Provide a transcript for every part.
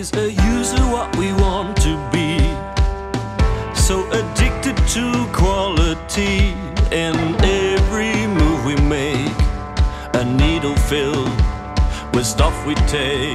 Is a user what we want to be? So addicted to quality in every move we make, a needle filled with stuff we take.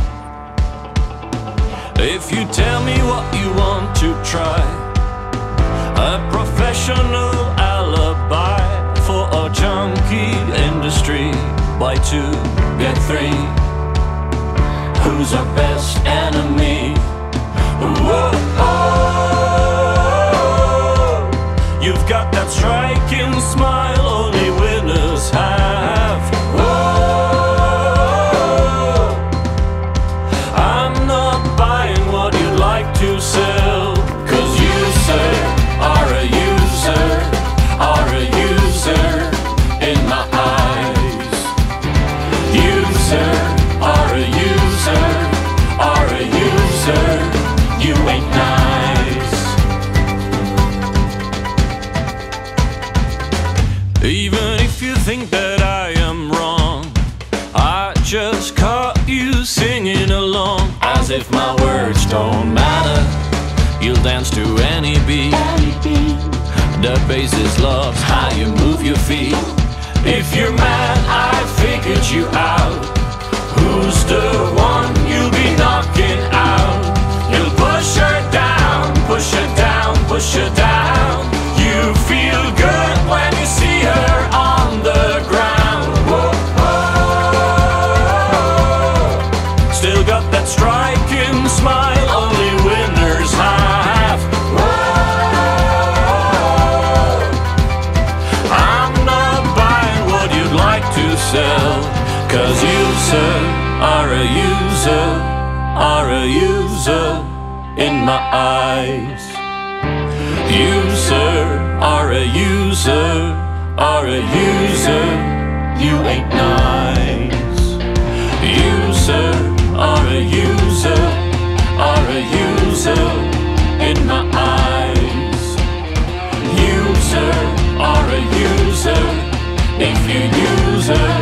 If you tell me what you want to try, a professional alibi for our junkie industry. Buy 2, get 3. Who's our best enemy? Whoa, oh, you've got that striking smile only winners have. Whoa, I'm not buying what you'd like to sell, 'cause you, sir, are a user in my eyes. You, sir, are a user, you ain't nice. Even if you think that I am wrong, I just caught you singing along, as if my words don't matter. You'll dance to any beat. The basis loves how you move your feet. If you're mad, I figured you out. Who's the one you'll be knocking out? You'll push her down, push her down, push her down. You feel good when you see her on the ground. Whoa, whoa. Still got that striking smile only winners have. Whoa, I'm not buying what you'd like to sell, 'cause you, sir, are a user in my eyes. You, sir, are a user, you ain't nice. You, sir, are a user in my eyes. You, sir, are a user, if you use her.